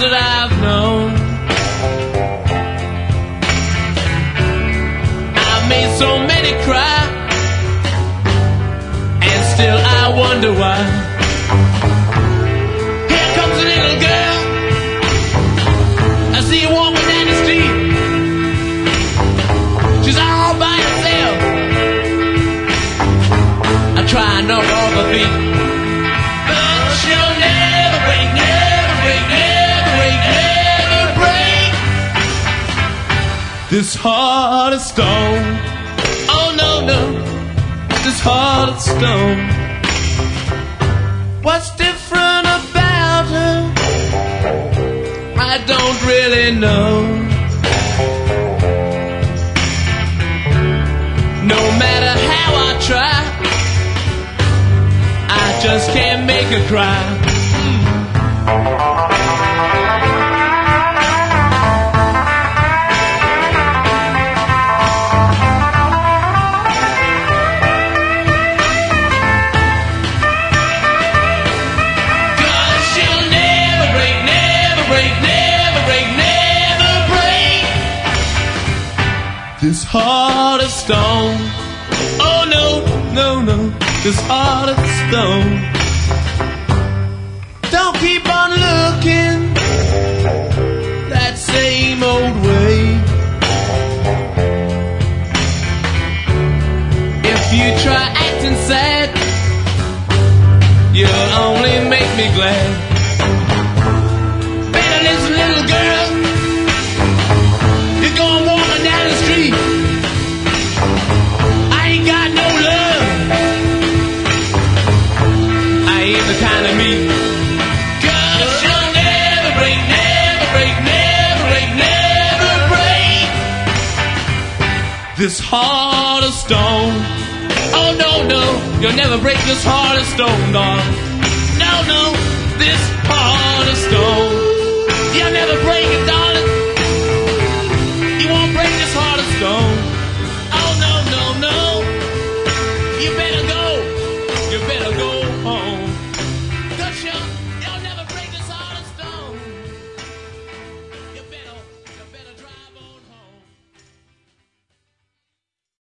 that I've known. I've made so many cry, and still I wonder why. Here comes a little girl, I see her walking down the street. She's all by herself. I try and knock off her feet, but she'll never break, never break, never break, never break this heart of stone. Oh no, no, this heart of stone. What's different about her? I don't really know. No matter how I try, I just can't make her cry. Cause she'll never break, never break, never break, never break this heart of stone. Oh no, no, no, this heart of stone. Don't keep on looking that same old way. If you try acting sad, you'll only make me glad. Better listen, little girl, you're going walking down the street. I ain't got no love, I ain't the kind of me. Cause she'll never break, never break, never break, never break this heart of stone. Oh no, no, you'll never break this heart of stone, darling. No, no, this heart of stone. You'll never